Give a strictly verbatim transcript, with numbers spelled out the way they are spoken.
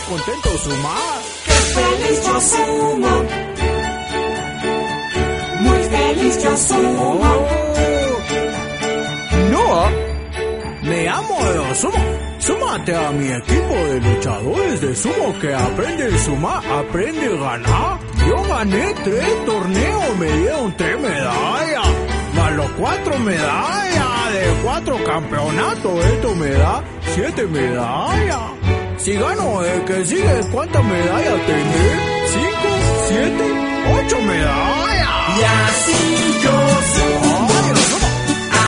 contento sumar. ¡Qué feliz yo sumo! Muy feliz yo sumo. Oh. No, me amo de sumo. Súmate a mi equipo de luchadores de sumo que aprende a sumar, aprende a ganar. Yo gané tres torneos, me dieron tres medallas. Más los cuatro medallas de cuatro campeonatos, esto me da siete medallas. Si gano el que sigue, ¿cuántas medallas tendré? Cinco, siete, ocho medallas. Y así yo sumo.